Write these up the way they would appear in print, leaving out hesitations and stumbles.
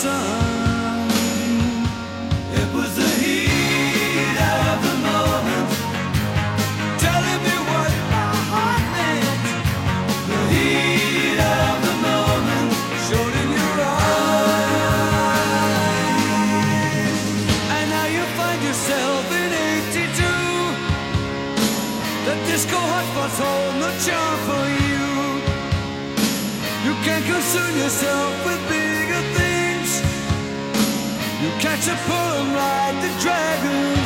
sun. It was the heat of the moment, telling me what my heart meant. The heat of the moment showed in your eyes. And now you find yourself in 82. The disco hotspots hold no charm for you. You can't concern yourself with bigger things. You catch a poem like the dragon's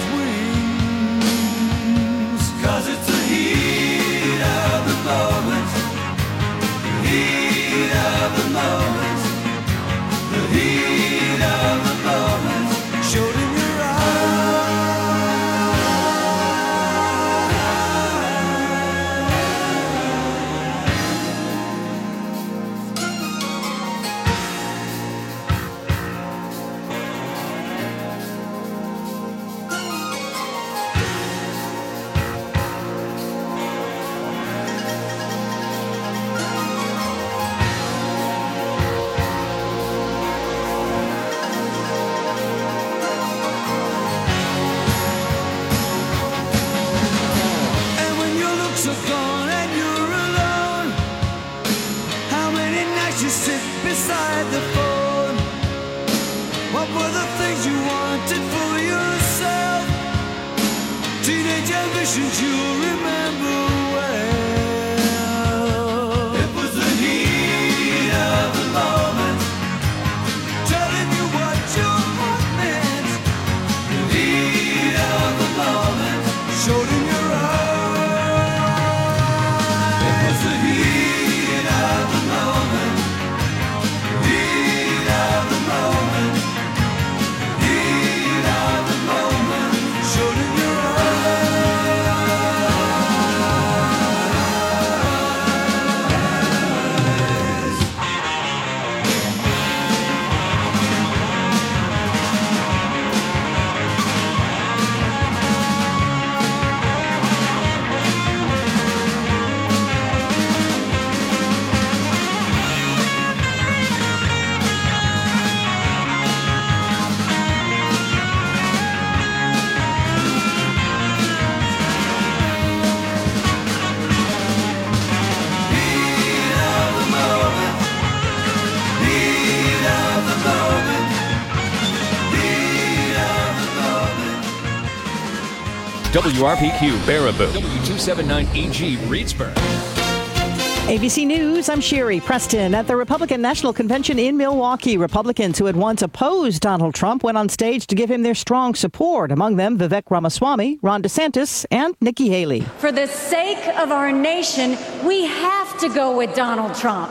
wings. 'Cause it's the heat of the moment. The heat of the moment. The heat of the moment showed in your beside the phone. What were the things you wanted for yourself? Teenage ambitions you remember well. It was the heat of the moment, telling you what your heart meant. The heat of the moment showed in your eyes. It was the heat of the moment. WRPQ Baraboo, W279EG Reedsburg. ABC News, I'm Sherry Preston. At the Republican National Convention in Milwaukee, Republicans who had once opposed Donald Trump went on stage to give him their strong support. Among them, Vivek Ramaswamy, Ron DeSantis, and Nikki Haley. For the sake of our nation, we have to go with Donald Trump.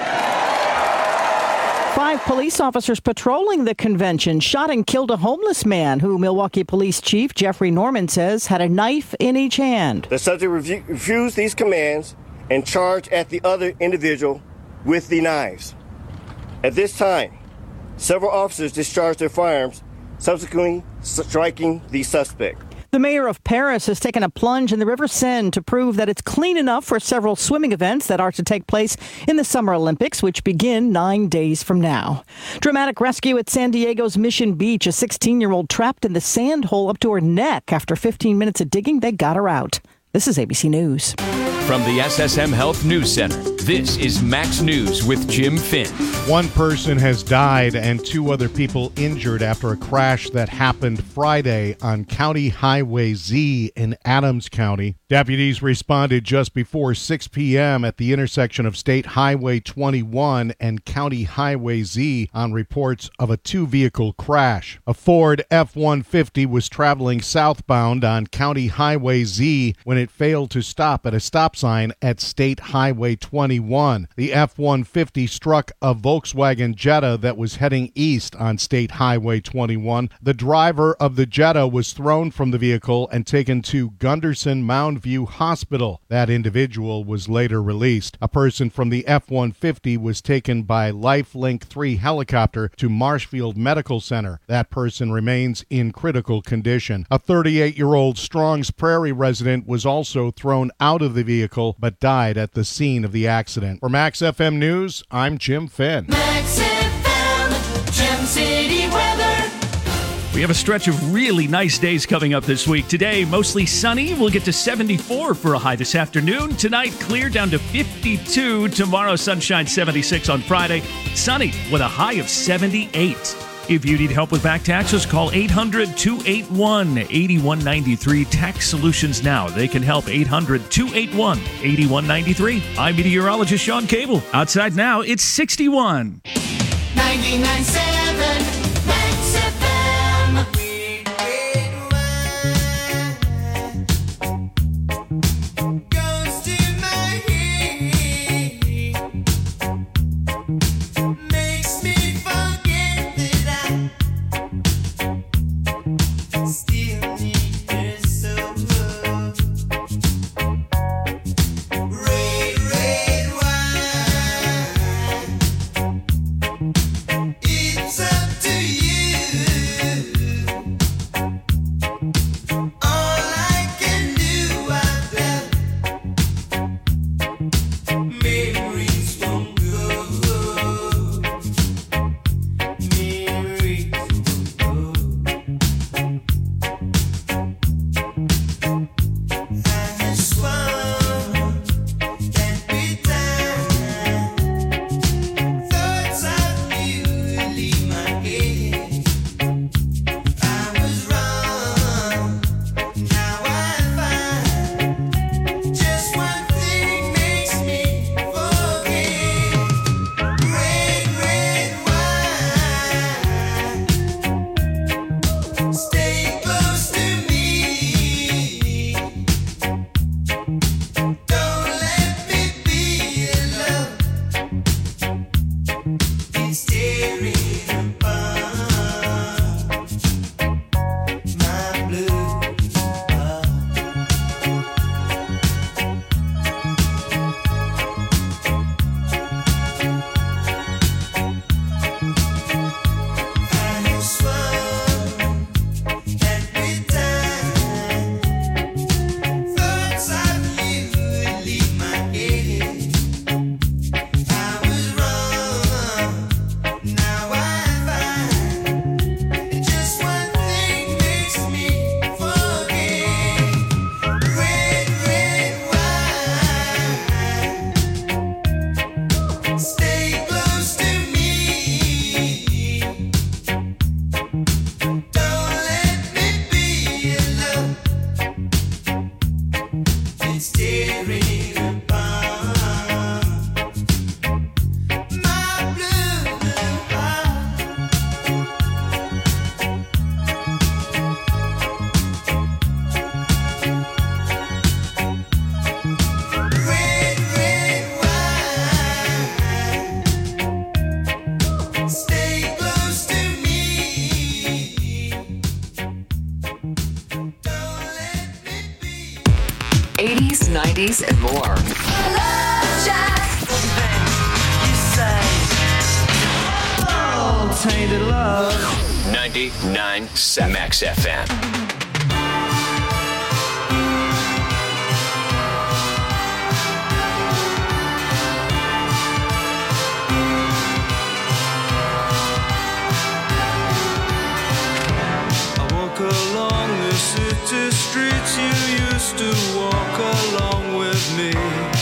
5 police officers patrolling the convention shot and killed a homeless man who Milwaukee Police Chief Jeffrey Norman says had a knife in each hand. The subject refused these commands and charged at the other individual with the knives. At this time, several officers discharged their firearms, subsequently striking the suspect. The mayor of Paris has taken a plunge in the River Seine to prove that it's clean enough for several swimming events that are to take place in the Summer Olympics, which begin 9 days from now. Dramatic rescue at San Diego's Mission Beach. A 16-year-old trapped in the sand hole up to her neck. After 15 minutes of digging, they got her out. This is ABC News. From the SSM Health News Center, this is Max News with Jim Finn. One person has died and 2 other people injured after a crash that happened Friday on County Highway Z in Adams County. Deputies responded just before 6 p.m. at the intersection of State Highway 21 and County Highway Z on reports of a 2-vehicle crash. A Ford F-150 was traveling southbound on County Highway Z when it failed to stop at a stop sign at State Highway 21. The F-150 struck a Volkswagen Jetta that was heading east on State Highway 21. The driver of the Jetta was thrown from the vehicle and taken to Gunderson Mound View Hospital. That individual was later released. A person from the F-150 was taken by LifeLink 3 helicopter to Marshfield Medical Center. That person remains in critical condition. A 38-year-old Strongs Prairie resident was also thrown out of the vehicle but died at the scene of the accident. For Max FM News, I'm Jim Finn. Max FM, Jim City weather. We have a stretch of really nice days coming up this week. Today, mostly sunny. We'll get to 74 for a high this afternoon. Tonight, clear down to 52. Tomorrow, sunshine 76 on Friday. Sunny with a high of 78. If you need help with back taxes, call 800-281-8193. Tax Solutions Now. They can help. 800-281-8193. I'm meteorologist Sean Cable. Outside now, it's 61. 99.7 Max FM. Goes to my head. Makes me forget that I still need her so. Red, red wine. It's up to you. All I can do, I've left. Memories won't go. Memories won't go. I have swum every time. Thoughts of you leave my head. I was wrong. Now I find just one thing makes me forget. Red, red wine. Stay close to me. Don't let me be alone. It's tearing apart my blue heart. I have swum every time. Thoughts of you leave my head. I was wrong. Now I find just one thing makes me forget. Red, red wine. Stay close to me. Don't let me be alone. It's tearing apart my blue heart. Red, red wine. Stay close to me. Don't let me be. 80s, 90s, and more. You say, oh, tainted love. 99 Max FM. I walk along the city streets you used to walk along with me.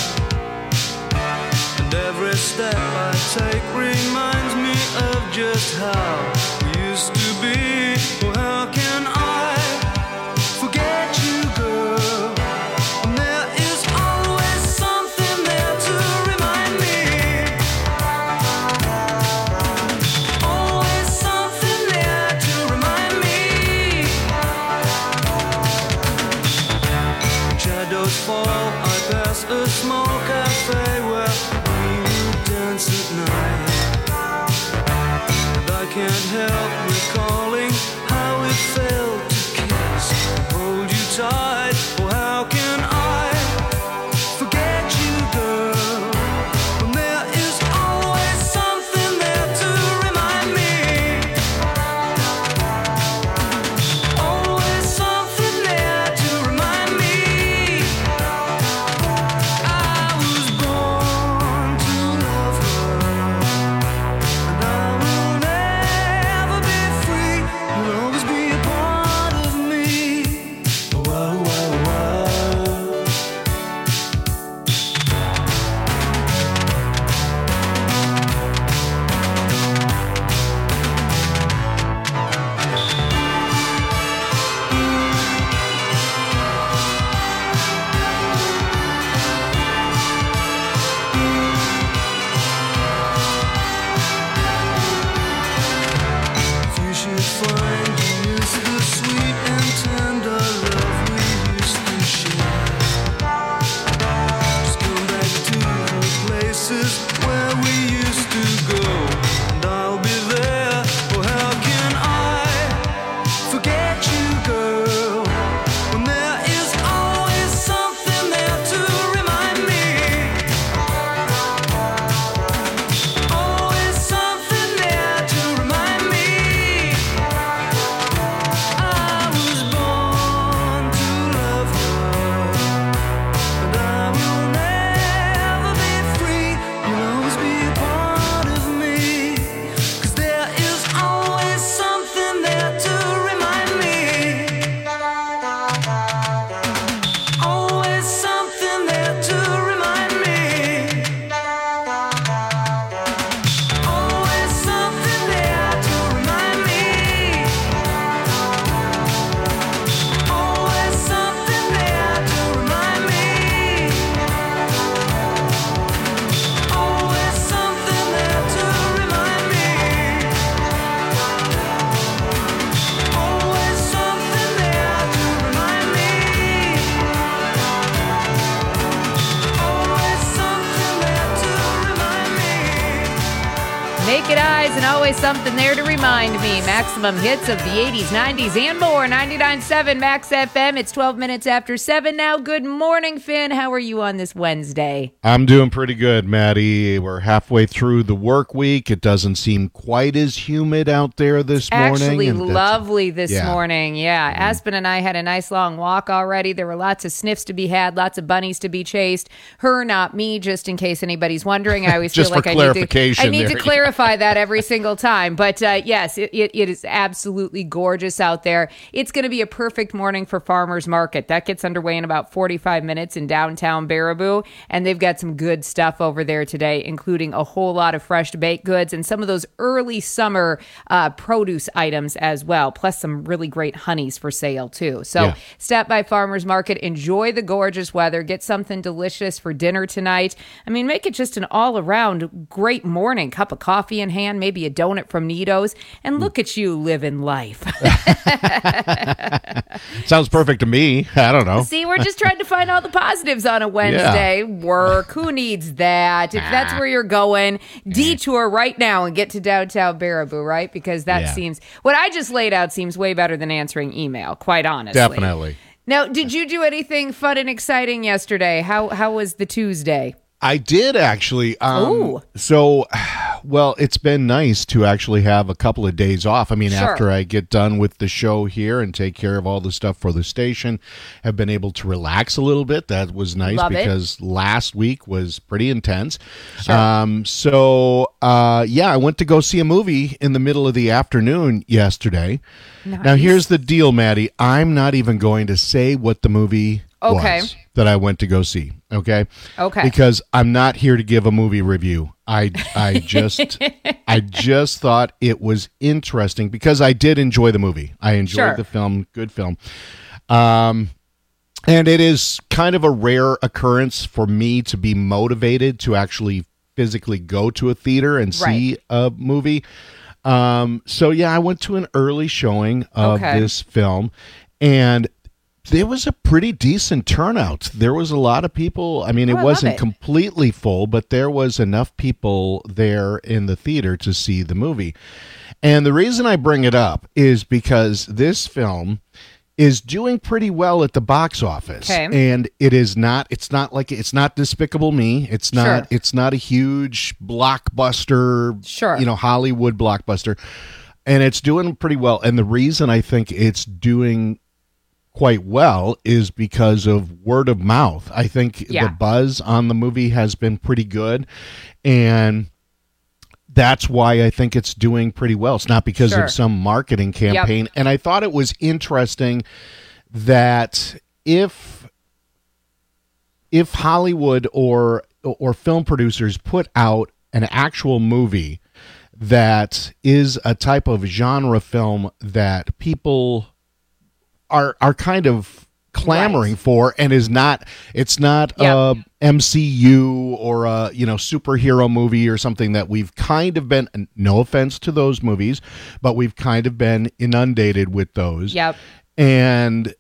And every step I take reminds me of just how we used to be. Oh, how can I forget you, girl? And there is always something there to remind me. Always something there to remind me. Shadows fall, I pass a small cafe where we would dance at night. And I can't help recalling how it felt to kiss and hold you tight. Oh, how can I forget you, girl? When there is always something there to remind me. Always something there to remind me. I was born to love her, and I will never Naked Eyes, and always something there to remind me. Maximum hits of the 80s, 90s, and more. 99.7 Max FM. It's 12 minutes after 7 now. Good morning, Finn. How are you on this Wednesday? I'm doing pretty good, Maddie. We're halfway through the work week. It doesn't seem quite as humid out there this morning. Actually, lovely this morning. Yeah. Aspen and I had a nice long walk already. There were lots of sniffs to be had, lots of bunnies to be chased. Her, not me, just in case anybody's wondering. I always feel like I need to clarify that every single time. But yes, it is absolutely gorgeous out there. It's going to be a perfect morning for Farmers Market. That gets underway in about 45 minutes in downtown Baraboo, and they've got some good stuff over there today, including a whole lot of fresh baked goods and some of those early summer produce items as well, plus some really great honeys for sale too. So stop by Farmers Market, enjoy the gorgeous weather, get something delicious for dinner tonight. I mean, make it just an all-around great morning. Cup of coffee in hand, maybe a donut from Nito's, and look at you living life. Sounds perfect to me. I don't know. See, we're just trying to find all the positives on a Wednesday. Work, who needs that? If that's where you're going, detour right now and get to downtown Baraboo, right? Because that seems, what I just laid out seems way better than answering email, quite honestly. Definitely. Now, did you do anything fun and exciting yesterday? How was the Tuesday? I did actually. So, well, it's been nice to actually have a couple of days off. I mean, after I get done with the show here and take care of all the stuff for the station, I've been able to relax a little bit. That was nice because last week was pretty intense. I went to go see a movie in the middle of the afternoon yesterday. Nice. Now, here's the deal, Maddie. I'm not even going to say what the movie was that I went to go see. Okay. Because I'm not here to give a movie review. I just thought it was interesting because I did enjoy the movie. I enjoyed the film. Good film. And it is kind of a rare occurrence for me to be motivated to actually physically go to a theater and see a movie. I went to an early showing of this film, and there was a pretty decent turnout. There was a lot of people. I mean, it wasn't completely full, but there was enough people there in the theater to see the movie. And the reason I bring it up is because this film is doing pretty well at the box office. And it's not Despicable Me. It's not a huge blockbuster, Hollywood blockbuster. And it's doing pretty well. And the reason I think it's doing quite well is because of word of mouth. I think the buzz on the movie has been pretty good, and that's why I think it's doing pretty well. It's not because of some marketing campaign. And I thought it was interesting that if Hollywood or film producers put out an actual movie that is a type of genre film that people are kind of clamoring for, and it's not a MCU or a superhero movie or something that we've kind of been, no offense to those movies, but we've kind of been inundated with those. And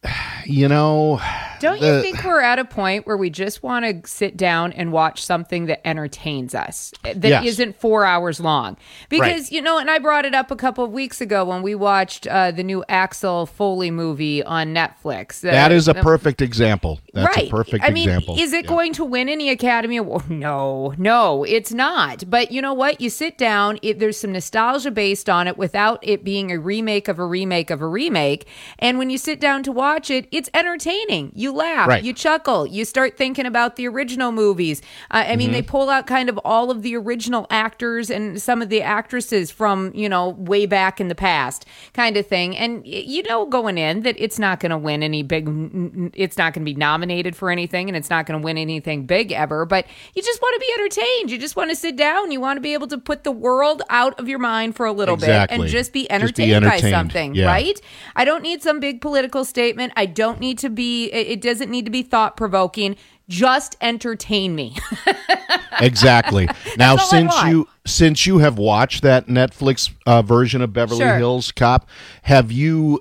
don't you think we're at a point where we just want to sit down and watch something that entertains us, that isn't 4 hours long? Because, and I brought it up a couple of weeks ago when we watched the new Axel Foley movie on Netflix. That is a perfect example. That's a perfect example. Is it going to win any Academy Award? No, it's not. But you know what? You sit down, there's some nostalgia based on it without it being a remake of a remake of a remake. And when you sit down to watch it, it's entertaining. You laugh, you chuckle, you start thinking about the original movies. I mean, they pull out kind of all of the original actors and some of the actresses from, way back in the past kind of thing. And going in that it's not going to win any big, it's not going to be nominated for anything, and it's not going to win anything big ever, but you just want to be entertained. You just want to sit down. You want to be able to put the world out of your mind for a little bit and just be entertained by something, right? I don't need some big political statement. I don't need to be, it doesn't need to be thought-provoking. Just entertain me. Exactly. Now, since you have watched that Netflix version of Beverly Hills Cop, have you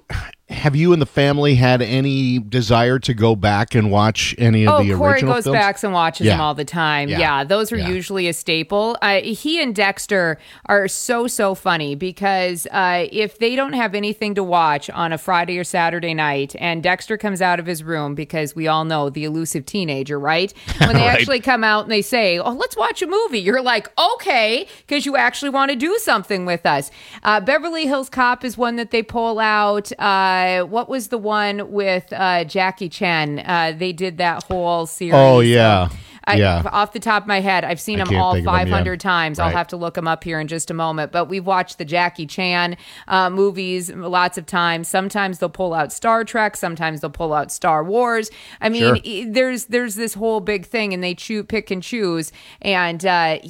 have you and the family had any desire to go back and watch any of the Corey original goes films? back and watches them all the time. Yeah, those are usually a staple. He and Dexter are so funny because if they don't have anything to watch on a Friday or Saturday night, and Dexter comes out of his room, because we all know the elusive teenager, right? When they actually come out and they say, "Oh, let's watch a movie," you're like, "Okay," because you actually want to do something with us. Beverly Hills Cop is one that they pull out. What was the one with Jackie Chan? They did that whole series. Oh, yeah. Off the top of my head, I've seen them all 500 times. Right. I'll have to look them up here in just a moment. But we've watched the Jackie Chan movies lots of times. Sometimes they'll pull out Star Trek. Sometimes they'll pull out Star Wars. I mean, there's this whole big thing, and they pick and choose. And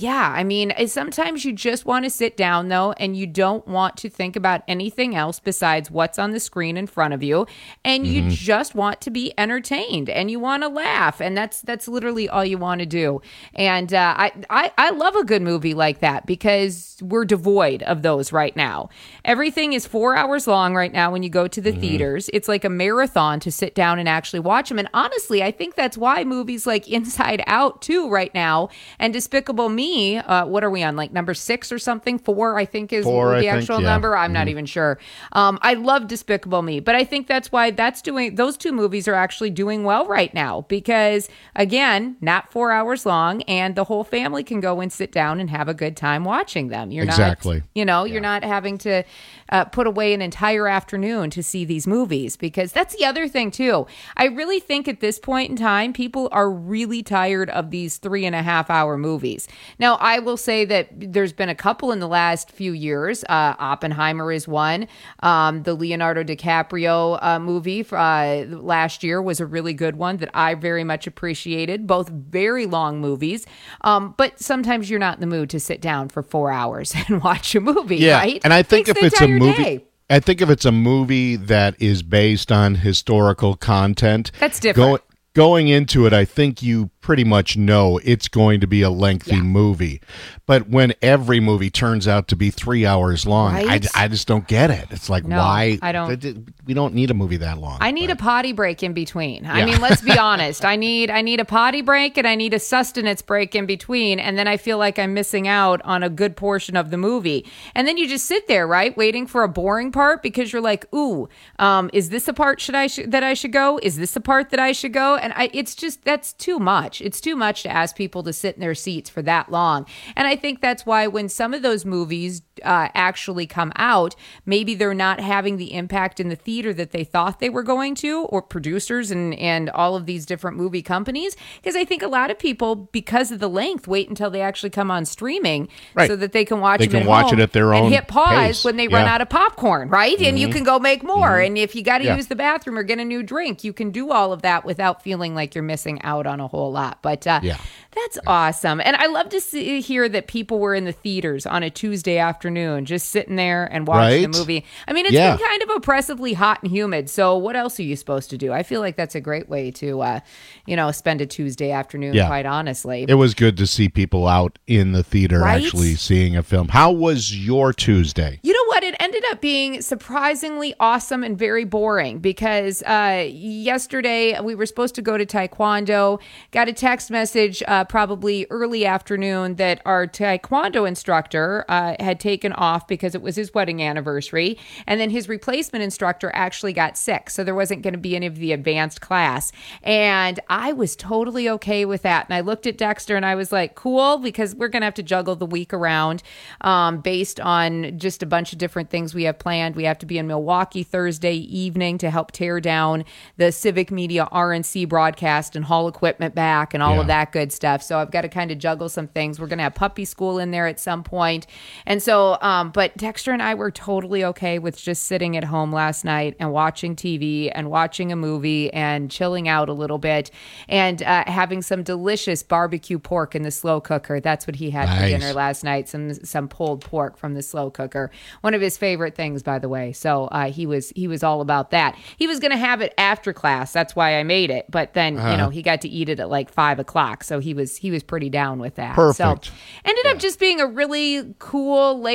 I mean, sometimes you just want to sit down, though, and you don't want to think about anything else besides what's on the screen in front of you. And you just want to be entertained, and you want to laugh. And that's literally all you want to do. And I love a good movie like that, because we're devoid of those right now. Everything is 4 hours long right now when you go to the theaters. It's like a marathon to sit down and actually watch them. And honestly, I think that's why movies like Inside Out too right now, and Despicable Me, what are we on, like number 6 or something? 4, I think is the actual number. I'm not even sure. I love Despicable Me, but I think that's why those two movies are actually doing well right now, because again, not 4 hours long, and the whole family can go and sit down and have a good time watching them. You're you're not having to put away an entire afternoon to see these movies, because that's the other thing too. I really think at this point in time, people are really tired of these 3.5-hour movies. Now, I will say that there's been a couple in the last few years. Oppenheimer is one. The Leonardo DiCaprio movie last year was a really good one that I very much appreciated. Both very long movies, but sometimes you're not in the mood to sit down for 4 hours and watch a movie, right? And I think if it's a movie, day. I think if it's a movie that is based on historical content, that's different. Going into it, I think you pretty much know it's going to be a lengthy movie. But when every movie turns out to be 3 hours long, I just don't get it. It's like, why? We don't need a movie that long. I need a potty break in between. I mean, let's be honest. I need a potty break, and I need a sustenance break in between. And then I feel like I'm missing out on a good portion of the movie. And then you just sit there, right, waiting for a boring part, because you're like, ooh, is this a part that I should go? Is this the part that I should go? And it's just, that's too much. It's too much to ask people to sit in their seats for that long. And I think that's why when some of those movies actually come out, maybe they're not having the impact in the theater that they thought they were going to, or producers and all of these different movie companies. Because I think a lot of people, because of the length, wait until they actually come on streaming so that they can watch them at home it at their own and hit pause pace. when they run out of popcorn, right? And you can go make more. And if you got to use the bathroom or get a new drink, you can do all of that without feeling like you're missing out on a whole lot. But that's awesome. And I love to hear that people were in the theaters on a Tuesday afternoon, just sitting there and watching the movie. I mean, it's been kind of oppressively hot and humid. So what else are you supposed to do? I feel like that's a great way to, spend a Tuesday afternoon, quite honestly. It was good to see people out in the theater actually seeing a film. How was your Tuesday? You know what? It ended up being surprisingly awesome and very boring, because yesterday we were supposed to go to Taekwondo. Got a text message probably early afternoon that our Taekwondo instructor had taken off because it was his wedding anniversary. And then his replacement instructor actually got sick. So there wasn't going to be any of the advanced class. And I was totally okay with that. And I looked at Dexter and I was like, cool, because we're going to have to juggle the week around based on just a bunch of different things we have planned. We have to be in Milwaukee Thursday evening to help tear down the Civic Media RNC broadcast and haul equipment back and all of that good stuff. So I've got to kind of juggle some things. We're going to have puppy school in there at some point. And so, but Dexter and I were totally okay with just sitting at home last night and watching TV and watching a movie and chilling out a little bit and having some delicious barbecue pork in the slow cooker. That's what he had for dinner last night. Some pulled pork from the slow cooker. One of his favorite things, by the way. So he was all about that. He was going to have it after class. That's why I made it. But then, he got to eat it at like 5:00. So he was pretty down with that. Perfect. So ended up just being a really cool, laid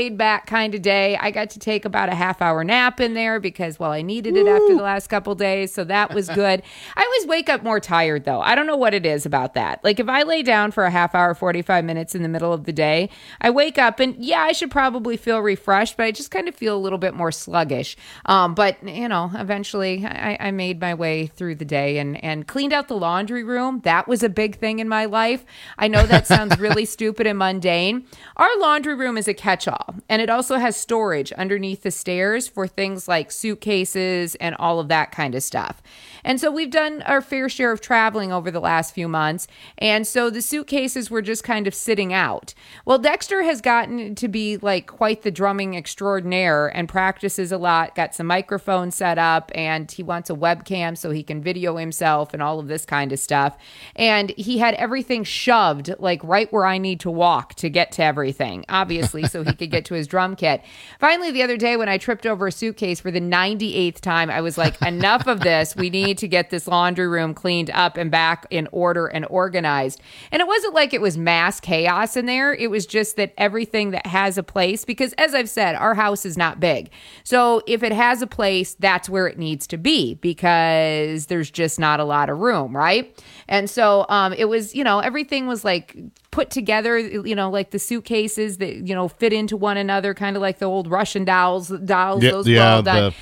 laid back kind of day. I got to take about a half-hour nap in there because, well, I needed it after the last couple days, so that was good. I always wake up more tired, though. I don't know what it is about that. Like, if I lay down for a half hour, 45 minutes in the middle of the day, I wake up and, yeah, I should probably feel refreshed, but I just kind of feel a little bit more sluggish. But, eventually I made my way through the day and cleaned out the laundry room. That was a big thing in my life. I know that sounds really stupid and mundane. Our laundry room is a catch-all, and it also has storage underneath the stairs for things like suitcases and all of that kind of stuff. And so we've done our fair share of traveling over the last few months, and so the suitcases were just kind of sitting out. Well, Dexter has gotten to be like quite the drumming extraordinaire and practices a lot, got some microphones set up, and he wants a webcam so he can video himself and all of this kind of stuff. And he had everything shoved like right where I need to walk to get to everything, obviously, so he could get to his drum kit. Finally, the other day when I tripped over a suitcase for the 98th time, I was like, enough of this. We need to get this laundry room cleaned up and back in order and organized. And it wasn't like it was mass chaos in there. It was just that everything that has a place, because as I've said, our house is not big. So if it has a place, that's where it needs to be because there's just not a lot of room, right? And so it was, everything was like put together, like the suitcases that, fit into one another, kind of like the old Russian dolls. Those were all done.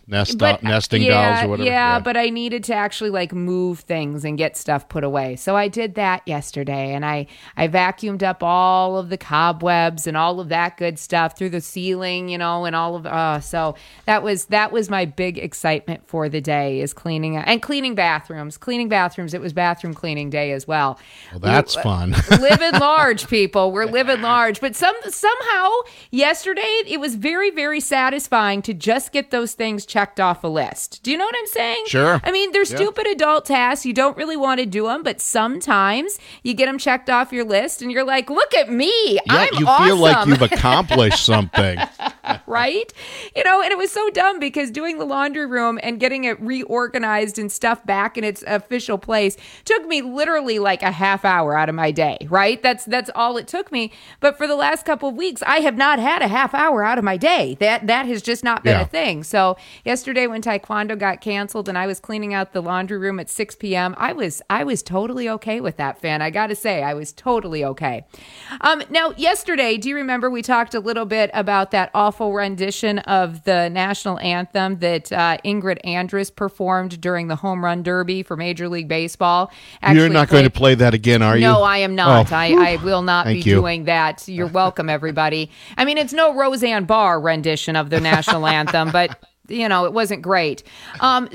Nesting dolls or whatever. Yeah, but I needed to actually like move things and get stuff put away. So I did that yesterday, and I vacuumed up all of the cobwebs and all of that good stuff through the ceiling, and all of so that was my big excitement for the day, is cleaning bathrooms. It was bathroom cleaning day as well. Well, that's fun. Living large, people. We're living large. But somehow yesterday it was very, very satisfying to just get those things checked off a list. Do you know what I'm saying? Sure. I mean, they're stupid adult tasks. You don't really want to do them, but sometimes you get them checked off your list and you're like, look at me. I'm you awesome. feel like you've accomplished something. Right? And it was so dumb because doing the laundry room and getting it reorganized and stuff back in its official place took me literally like a half hour out of my day, right? That's all it took me. But for the last couple of weeks, I have not had a half hour out of my day. That has just not been a thing. So yesterday when Taekwondo got canceled and I was cleaning out the laundry room at 6 p.m., I was totally okay with that, Fan. I got to say, I was totally okay. Now, yesterday, do you remember we talked a little bit about that awful rendition of the national anthem that Ingrid Andress performed during the Home Run Derby for Major League Baseball? You're not going to play that again, are you? No, I am not. Oh. I will not be you. doing that. You're welcome, everybody. I mean, it's no Roseanne Barr rendition of the national anthem, but it wasn't great. And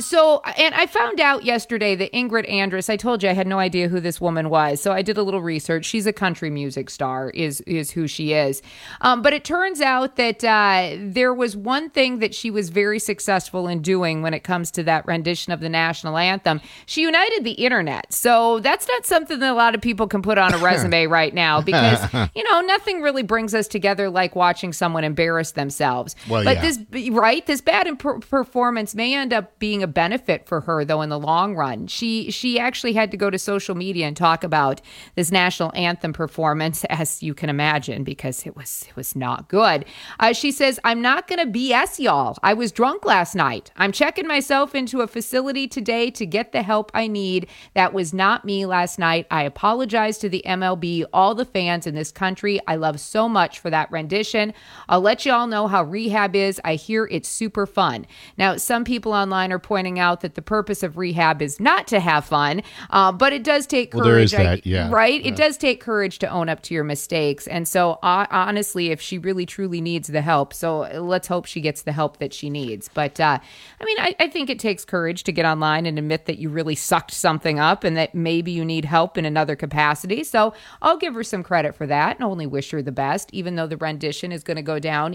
I found out yesterday that Ingrid Andress, I told you I had no idea who this woman was. So I did a little research. She's a country music star is who she is. But it turns out that there was one thing that she was very successful in doing when it comes to that rendition of the national anthem. She united the internet. So that's not something that a lot of people can put on a resume right now because, nothing really brings us together like watching someone embarrass themselves. Well, but this bad performance may end up being a benefit for her, though, in the long run. She actually had to go to social media and talk about this national anthem performance, as you can imagine, because it was not good. She says, "I'm not going to BS y'all. I was drunk last night. I'm checking myself into a facility today to get the help I need. That was not me last night. I apologize to the MLB, all the fans in this country. I love so much for that rendition. I'll let y'all know how rehab is. I hear it's super fun." Now, some people online are pointing out that the purpose of rehab is not to have fun, but it does take courage. Well, there is that, yeah. Right? It does take courage to own up to your mistakes. And so, honestly, if she really, truly needs the help, so let's hope she gets the help that she needs. But, I think it takes courage to get online and admit that you really sucked something up and that maybe you need help in another capacity. So I'll give her some credit for that and only wish her the best, even though the rendition is going to go down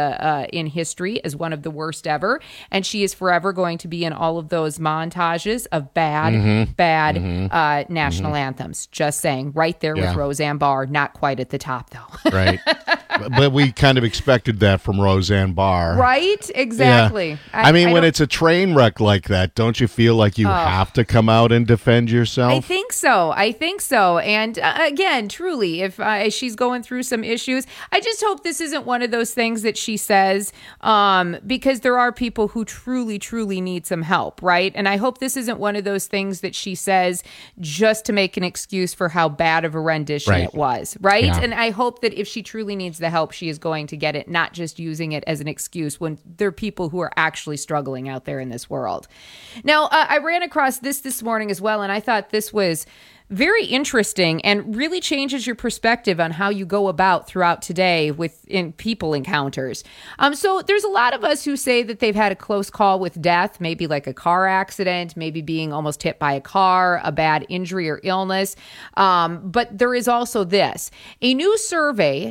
in history as one of the worst ever. And she is forever going to be in all of those montages of bad national anthems. Just saying, right there with Roseanne Barr, not quite at the top, though. Right. but we kind of expected that from Roseanne Barr. Right? Exactly. Yeah. I mean, when it's a train wreck like that, don't you feel like you have to come out and defend yourself? I think so. And again, truly, if she's going through some issues, I just hope this isn't one of those things that she says because there are people who truly, truly need some help, right? And I hope this isn't one of those things that she says just to make an excuse for how bad of a rendition it was, right? Yeah. And I hope that if she truly needs the help, she is going to get it, not just using it as an excuse when there are people who are actually struggling out there in this world. Now, I ran across this morning as well, and I thought this was very interesting and really changes your perspective on how you go about throughout today in people encounters. So there's a lot of us who say that they've had a close call with death, maybe like a car accident, maybe being almost hit by a car, a bad injury or illness. But there is also this. A new survey,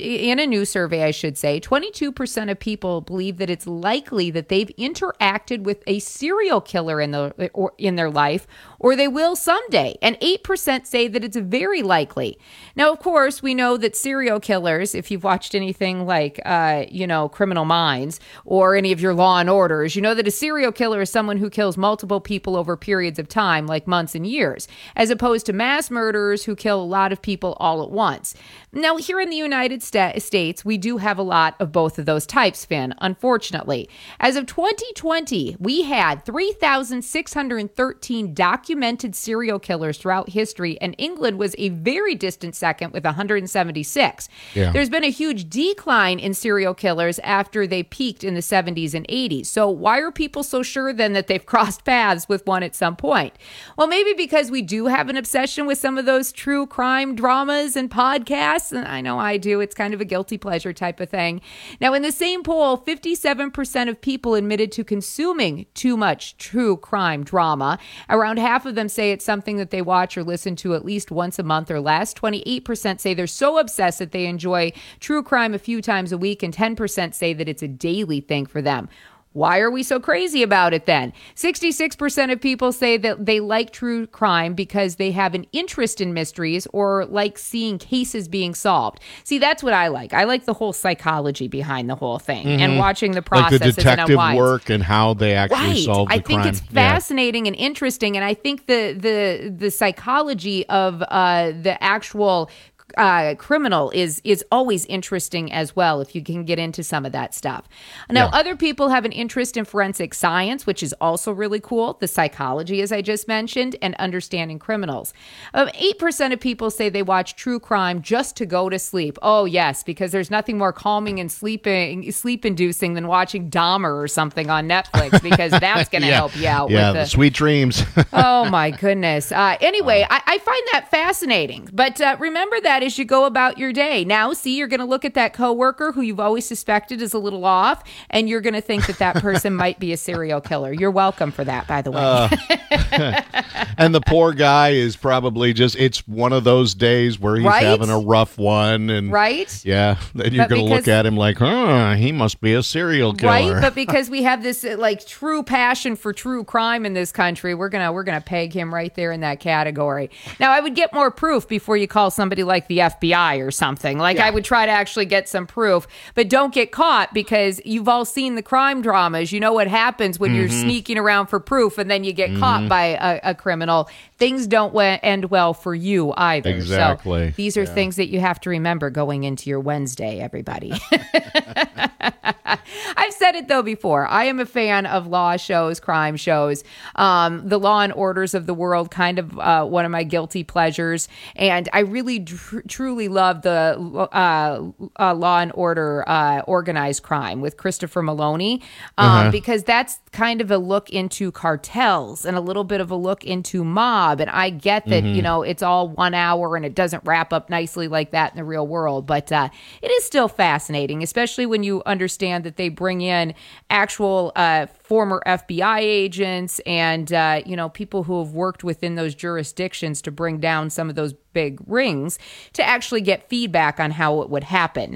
22% of people believe that it's likely that they've interacted with a serial killer in their life, or they will someday. And 8% say that it's very likely. Now, of course, we know that serial killers, if you've watched anything like, Criminal Minds or any of your Law and Orders, you know that a serial killer is someone who kills multiple people over periods of time, like months and years, as opposed to mass murderers who kill a lot of people all at once. Now, here in the United States, we do have a lot of both of those types, Finn, unfortunately. As of 2020, we had 3,613 documented serial killers throughout history, and England was a very distant second with 176. Yeah. There's been a huge decline in serial killers after they peaked in the 70s and 80s. So why are people so sure then that they've crossed paths with one at some point? Well, maybe because we do have an obsession with some of those true crime dramas and podcasts. And I know I do. It's kind of a guilty pleasure type of thing. Now, in the same poll, 57% of people admitted to consuming too much true crime drama. Around half of them say it's something that they watch or listen to at least once a month or less. 28% say they're so obsessed that they enjoy true crime a few times a week, and 10% say that it's a daily thing for them. Why are we so crazy about it then? 66% of people say that they like true crime because they have an interest in mysteries or like seeing cases being solved. See, that's what I like. I like the whole psychology behind the whole thing and watching the process. Like the detective work and how they actually solve the crime. I think it's fascinating and interesting, and I think the psychology of the actual criminal is always interesting as well, if you can get into some of that stuff. Now, other people have an interest in forensic science, which is also really cool. The psychology, as I just mentioned, and understanding criminals. 8% of people say they watch true crime just to go to sleep. Oh, yes, because there's nothing more calming and sleep-inducing than watching Dahmer or something on Netflix, because that's going to help you out with the sweet dreams. Oh, my goodness. Anyway, I find that fascinating. But remember that as you go about your day. Now, see, you're going to look at that coworker who you've always suspected is a little off, and you're going to think that person might be a serial killer. You're welcome for that, by the way. And the poor guy is probably it's one of those days where he's having a rough one. And yeah, then you're going to look at him like, he must be a serial killer. Right, but because we have this true passion for true crime in this country, we're gonna peg him right there in that category. Now, I would get more proof before you call somebody like the FBI or something. I would try to actually get some proof, but don't get caught, because you've all seen the crime dramas. You know what happens when you're sneaking around for proof and then you get caught by a criminal. Things don't end well for you either. Exactly. So these are things that you have to remember going into your Wednesday, everybody. I've said it, though, before. I am a fan of law shows, crime shows. The Law and Orders of the world, kind of one of my guilty pleasures. And I really truly love the Law and Order Organized Crime with Christopher Maloney, because that's kind of a look into cartels and a little bit of a look into mob. And I get that, it's all 1 hour and it doesn't wrap up nicely like that in the real world. But it is still fascinating, especially when you understand that they bring in actual former FBI agents and, people who have worked within those jurisdictions to bring down some of those big rings to actually get feedback on how it would happen. Now,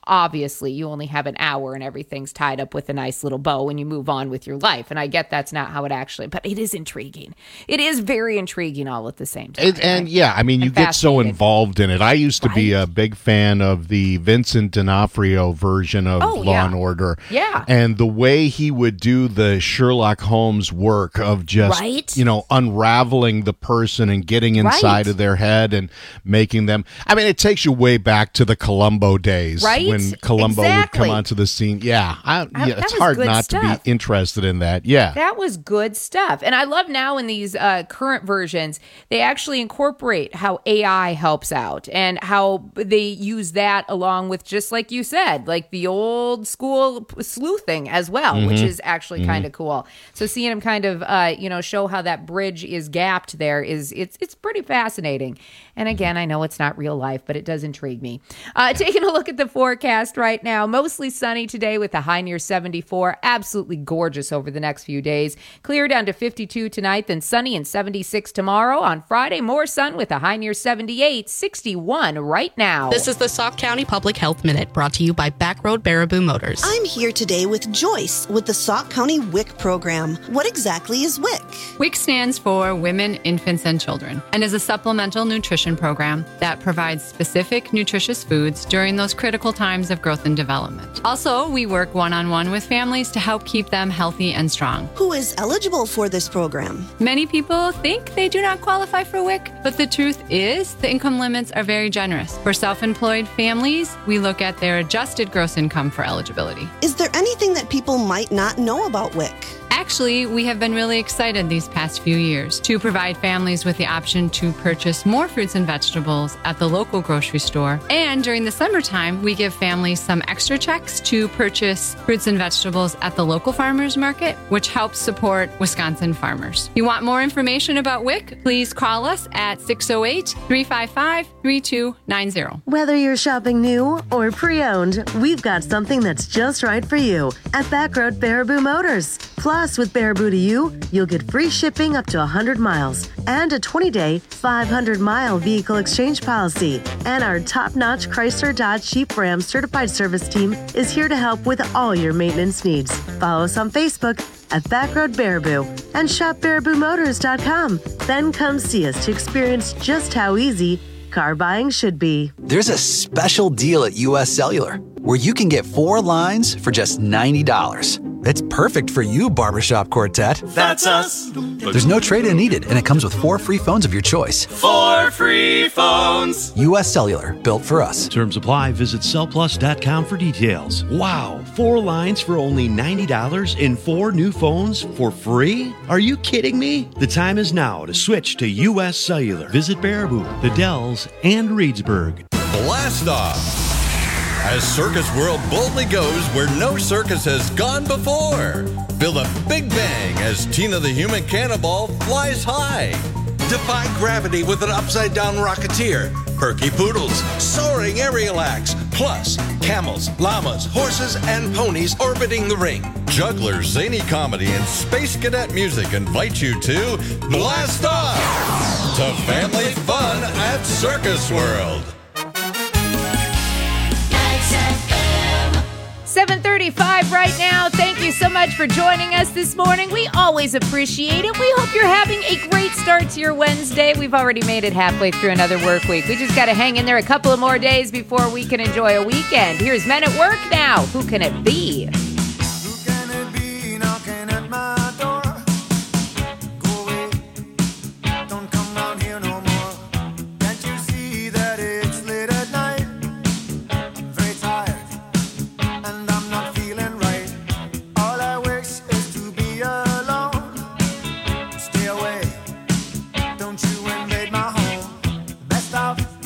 obviously you only have an hour and everything's tied up with a nice little bow and you move on with your life. And I get that's not how it actually, but it is intriguing. It is very intriguing all at the same time. And yeah, I mean, you get so involved in it. I used to be a big fan of the Vincent D'Onofrio version of Law and Order. Yeah. And the way he would do the Sherlock Holmes work of just, unraveling the person and getting inside of their head and making them. I mean, it takes you way back to the Columbo days when Columbo would come onto the scene. Yeah. It's hard not to be interested in that. Yeah. That was good stuff. And I love now in these current versions, they actually incorporate how AI helps out and how they use that along with, just like you said, like the old school sleuthing as well, which is actually kind of cool. So seeing him kind of, show how that bridge is gapped there it's pretty fascinating. And again, I know it's not real life, but it does intrigue me. Taking a look at the forecast right now, mostly sunny today with a high near 74. Absolutely gorgeous over the next few days. Clear down to 52 tonight, then sunny and 76 tomorrow. On Friday, more sun with a high near 78, 61 right now. This is the Sauk County Public Health Minute, brought to you by Backroad Baraboo Motors. I'm here today with Joyce with the Sauk County WIC program. What exactly is WIC? WIC stands for Women, Infants, and Children, and is a supplemental nutrition program that provides specific nutritious foods during those critical times of growth and development. Also, we work one-on-one with families to help keep them healthy and strong. Who is eligible for this program? Many people think they do not qualify for WIC, but the truth is the income limits are very generous. For self-employed families, we look at their adjusted gross income for eligibility. Is there anything that people might not know about WIC? Actually, we have been really excited these past few years to provide families with the option to purchase more fruits and vegetables at the local grocery store. And during the summertime, we give families some extra checks to purchase fruits and vegetables at the local farmers market, which helps support Wisconsin farmers. If you want more information about WIC, please call us at 608-355-3290. Whether you're shopping new or pre-owned, we've got something that's just right for you at Backroad Baraboo Motors. Plus, with Baraboo to You, you'll get free shipping up to 100 miles and a 20-day, 500-mile vehicle exchange policy. And our top-notch Chrysler Dodge Jeep Ram certified service team is here to help with all your maintenance needs. Follow us on Facebook at Backroad Baraboo and shop BarabooMotors.com. Then come see us to experience just how easy car buying should be. There's a special deal at U.S. Cellular where you can get 4 lines for just $90. It's perfect for you, Barbershop Quartet. That's us. There's no trade-in needed, and it comes with 4 free phones of your choice. 4 free phones. U.S. Cellular, built for us. Terms apply. Visit cellplus.com for details. Wow, 4 lines for only $90 and 4 new phones for free? Are you kidding me? The time is now to switch to U.S. Cellular. Visit Baraboo, The Dells, and Reedsburg. Blast off! As Circus World boldly goes where no circus has gone before. Feel the big bang as Tina the Human Cannonball flies high. Defy gravity with an upside-down rocketeer. Perky poodles, soaring aerial acts, plus camels, llamas, horses, and ponies orbiting the ring. Jugglers, zany comedy, and space cadet music invite you to Blast Off! To family fun at Circus World. 7:35 right now. Thank you so much for joining us this morning. We always appreciate it. We hope you're having a great start to your Wednesday. We've already made it halfway through another work week. We just got to hang in there a couple of more days before we can enjoy a weekend. Here's Men at Work now. Who can it be?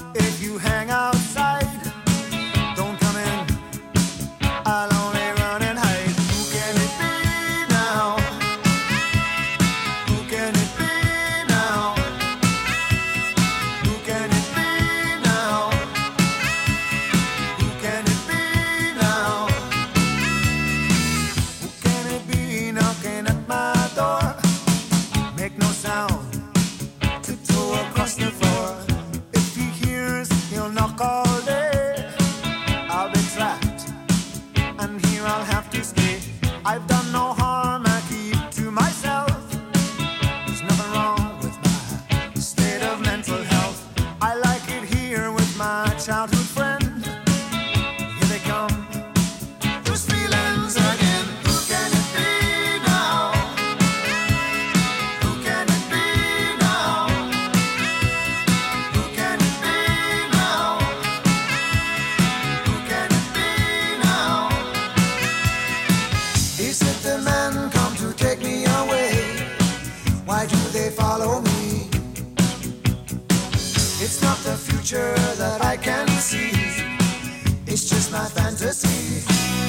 Hang outside, don't come in. I'll only run in I'll have to stay. I've done no harm, I keep to myself. There's nothing wrong with my state of mental health. I like it here with my childhood friend. Here they come, those feelings again. Who can it be now? Who can it be now? Who can it be now? Who can it be now? Is it the men come to take me away? Why do they follow me? It's not the future that I can see. It's just my fantasy.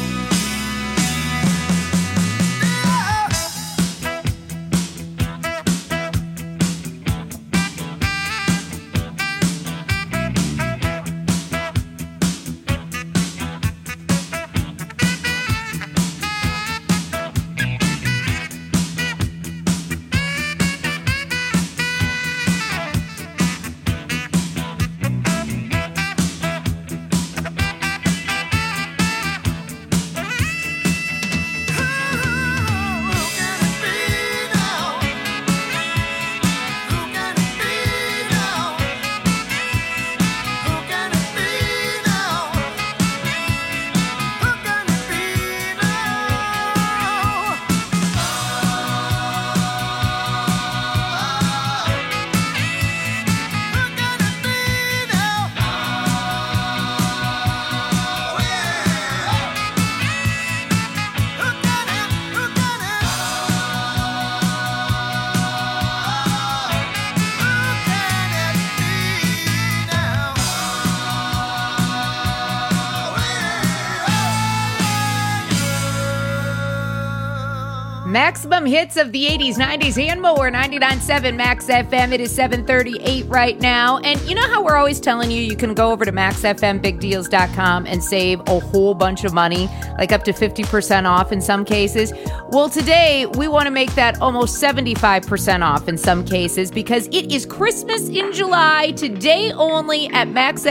Maximum hits of the 80s, 90s, and more. 99.7 Max FM. It is 7:38 right now. And you know how we're always telling you can go over to maxfmbigdeals.com and save a whole bunch of money, like up to 50% off in some cases? Well, today we want to make that almost 75% off in some cases because it is Christmas in July, today only at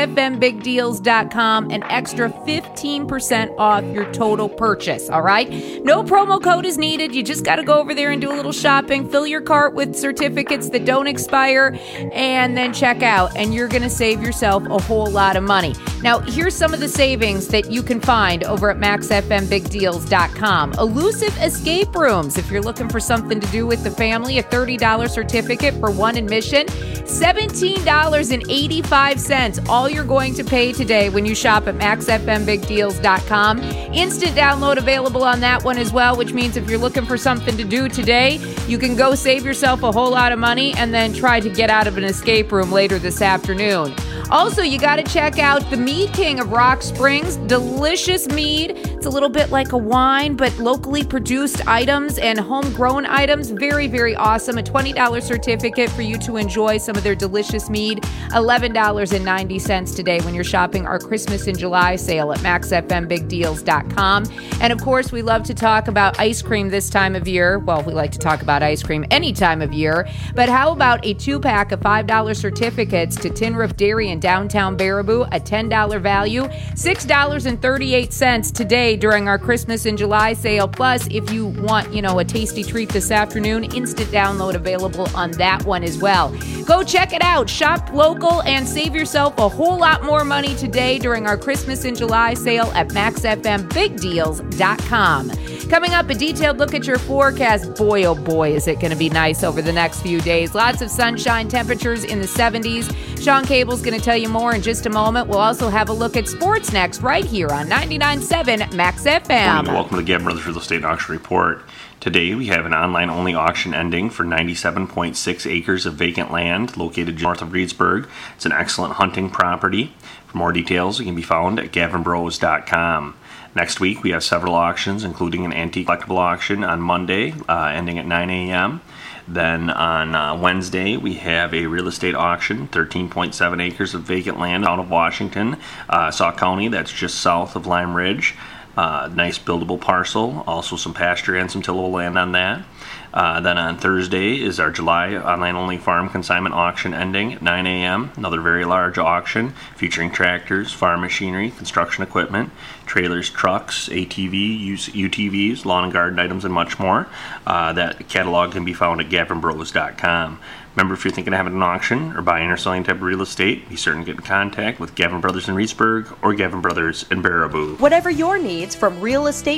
maxfmbigdeals.com, an extra 15% off your total purchase, all right? No promo code is needed. You just got to go over there and do a little shopping, fill your cart with certificates that don't expire, and then check out, and you're going to save yourself a whole lot of money. Now, here's some of the savings that you can find over at maxfmbigdeals.com. Elusive escape rooms. If you're looking for something to do with the family, a $30 certificate for one admission, $17.85. All you're going to pay today when you shop at maxfmbigdeals.com. Instant download available on that one as well, which means if you're looking for something to do today, you can go save yourself a whole lot of money and then try to get out of an escape room later this afternoon. Also, you got to check out the Mead King of Rock Springs. Delicious mead. It's a little bit like a wine, but locally produced items and homegrown items. Very, very awesome. A $20 certificate for you to enjoy some of their delicious mead. $11.90 today when you're shopping our Christmas in July sale at maxfmbigdeals.com. And of course, we love to talk about ice cream this time of year. Well, we like to talk about ice cream any time of year. But how about a 2-pack of $5 certificates to Tin Roof Dairy in downtown Baraboo, a $10 value, $6.38 today during our Christmas in July sale. Plus, if you want, a tasty treat this afternoon, instant download available on that one as well. Go check it out. Shop local and save yourself a whole lot more money today during our Christmas in July sale at maxfmbigdeals.com. Coming up, a detailed look at your forecast. Boy, oh boy, is it going to be nice over the next few days. Lots of sunshine, temperatures in the 70s. Sean Cable's going to tell you more in just a moment. We'll also have a look at sports next right here on 99.7 Max FM. Welcome to the Gab Brothers Real Estate Auction Report. Today we have an online-only auction ending for 97.6 acres of vacant land located north of Reedsburg. It's an excellent hunting property. For more details, it can be found at gavinbros.com. Next week, we have several auctions, including an antique collectible auction on Monday, ending at 9 a.m. Then on Wednesday, we have a real estate auction, 13.7 acres of vacant land out of Washington, Sauk County, that's just south of Lime Ridge. Nice buildable parcel, also some pasture and some tillable land on that. Then on Thursday is our July online-only farm consignment auction ending at 9 a.m. Another very large auction featuring tractors, farm machinery, construction equipment, trailers, trucks, ATVs, UTVs, lawn and garden items, and much more. That catalog can be found at gavinbros.com. Remember, if you're thinking of having an auction or buying or selling type of real estate, be certain to get in contact with Gavin Brothers in Reedsburg or Gavin Brothers in Baraboo. Whatever your needs, from real estate